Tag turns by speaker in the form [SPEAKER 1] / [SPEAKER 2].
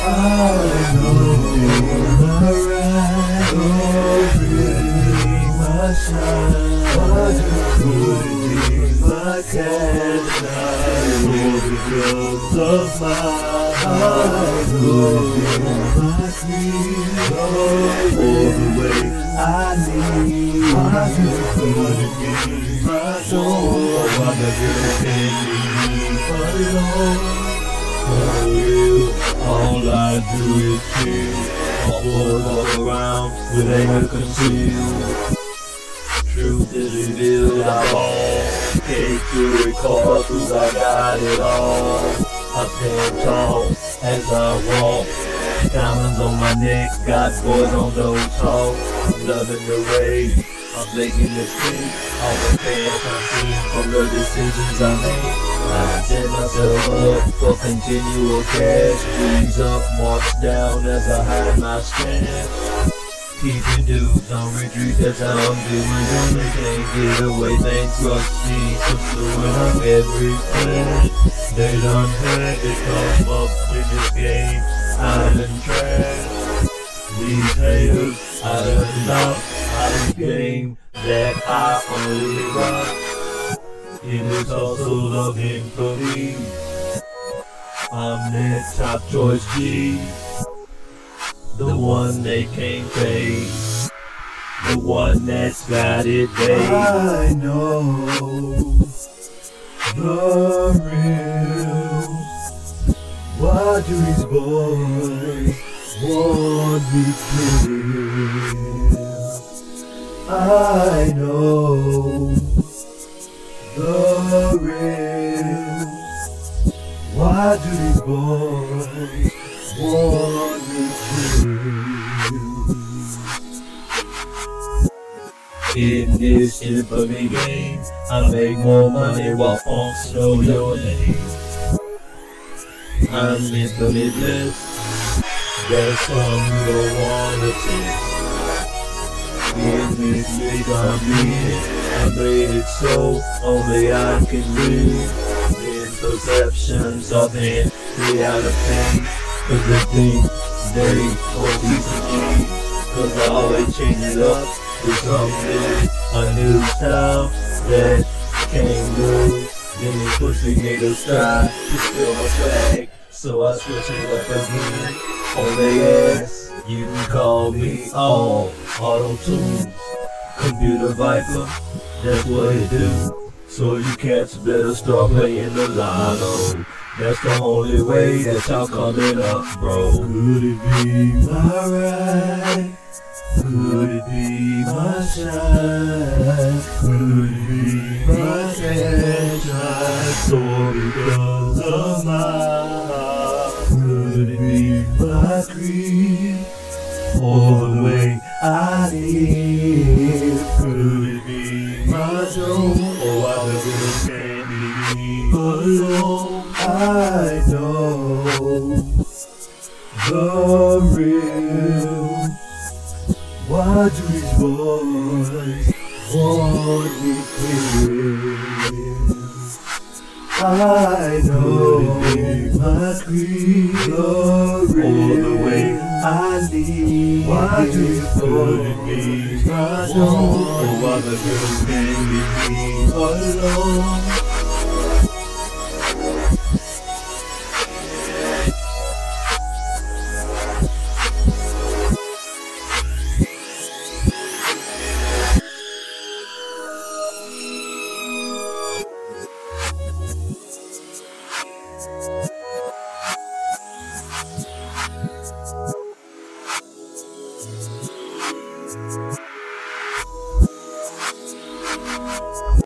[SPEAKER 1] I know alright. Oh, really, my shine. Why do you be my cancer? Because of my heart. My creed. For the way I need. Why do you be my soul? Why do you alone? For real, all I do is chill. All walk around with anger concealed. Truth is revealed, I all hate to recall, cause I got it all. I stand tall as I walk. Diamonds on my neck, got boys on those talk. I'm loving the way I'm making this thing. All the past I've seen from the decisions I made. I set myself up for continual cash. Squeeze up, march down as I hide my stash. Keeping dudes on retreat, that's how I'm doing. They can't get away, bankruptcy pursuing on everything. They done had to come up with this game. Island trash. These haters, I done lost out of game that I only rock. It is also looking for me. I'm that top choice G, the one they can't pay, the one that's got it made. I know the real. Why do these boys want me to? I know the real. Why do these boys want me to? In this infamy game, I make more money while punks know your name. I'm infinitely blessed. There's some you don't wanna taste. In this week I'm being, I made it so only I can live. In perceptions of it, they out of pain. Cause they think they want piece of G. Cause I always change it up with something, a new style that can't move. Then they pussy niggas try to steal my swag, so I switch it up again. On they ass, you can call me all auto-tunes. Computer Viper, that's what it do. So you cats better start playing the lotto. That's the only way that y'all coming up, bro. Could it be my ride? Could it be my shine? Could it be my cash? I soar because of my heart. Could it be my creed? Or the way I live? Could it be my soul? Or why the girls can't leave me alone? I know the real. Why do these boys want me to? I know my creed, the real. The way I live. Why do you put me? I know. Or why the girls can't leave me alone?